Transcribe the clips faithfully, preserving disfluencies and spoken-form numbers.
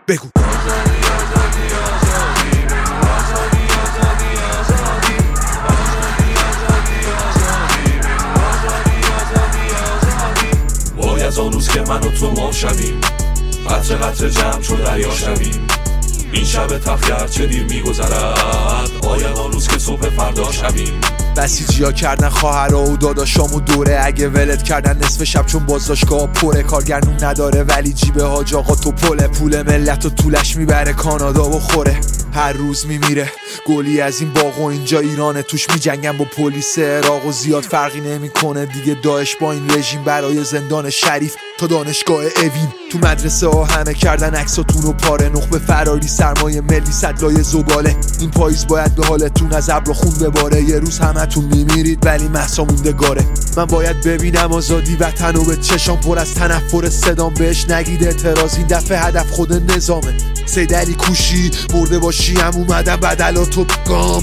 بگو. وای از آن روز که من و تو ما شویم، قطره قطره جمع چو دریا شویم. این شب تلخ چه دیر میگذرد، آید آن روز که صبح فردا شویم. بسیجیا کردن خواهرها و داداشامو دوره، اگه ولت کردن نصف شب چون بازداشتگاه پره. کارگرنون نداره ولی جیب حاج آقا تو پله، پول ملت و طولش میبره کانادا و خوره. هر روز میمیره گلی از این باغ و اینجا ایرانه، توش میجنگن با پلیس عراق و زیاد فرقی نمیکنه دیگه. داعش با این رژیم برای زندان شریف تا دانشگاه اوین. تو مدرسه ها همه کردن عکساتون و پاره، نخبه فراری سرمایه ملی صدلای زباله. این پاییز باید به حالتون از ابر و خون بباره، یه روز همتون میمیرید ولی مهسا موندگاره. من باید ببینم آزادی وطن و به چشام پر از تنفر صدام بهش نگید اعتراض، این دفعه هدف خود نظامه. سید علی کوشی مرده باشی هم اومدم بدلاتو گام.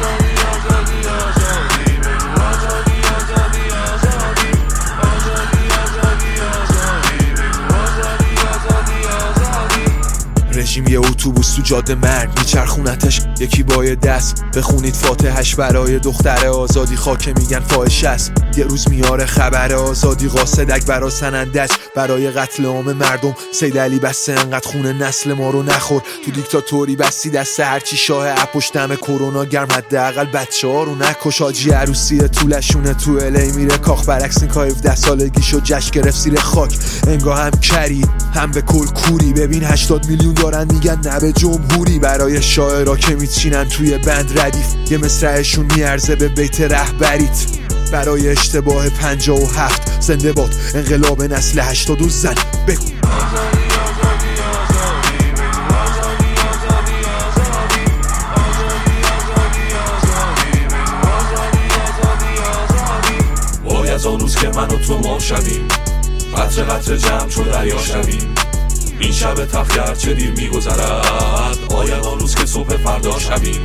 رژیم یه اتوبوس تو جاده مرگ میچرخونتش، یکی با یه دست بخونید فاتحش برای دختر آزادی. خاکه میگن فاحش است، یه روز میاره خبر آزادی. قاصدک برا سنندج برای قتل عام مردم. سید علی بسته انقدر خونه نسل ما رو نخور، تو دیکتاتوری بستی دست هرچی شاه اپوش دم کرونا گرم، حداقل بچه ها رو نکش. حاجی عروسی طولشونه تو الی میره کاخ، برعکس این که هفده سالگیشو جشن گرفت زیر خاک. انگا هم کری هم به کل کوری، ببین هشتاد میلیون دارن میگن نه به جمهوری. برای شاعرها که میچینن توی بند ردیف، یه مصرعشون میارزه به بیت رهبریت. برای اشتباه پنجاه و هفت زنده باد انقلاب نسل هشتاد و زن. بگو. وای از آن روز که من و تو ما شویم، قطره قطره جمع چو دریا شویم. این شب تلخ چه دیر میگذرد، آید آن روز که صبح فردا شویم.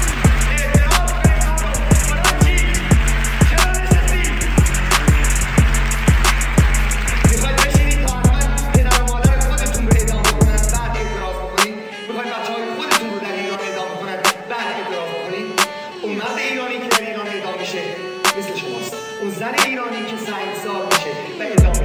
اون مرد ایرانی که در ایران اعدام میشه مثل شماست، اون زن ایرانی که سنگسار میشه و اعدام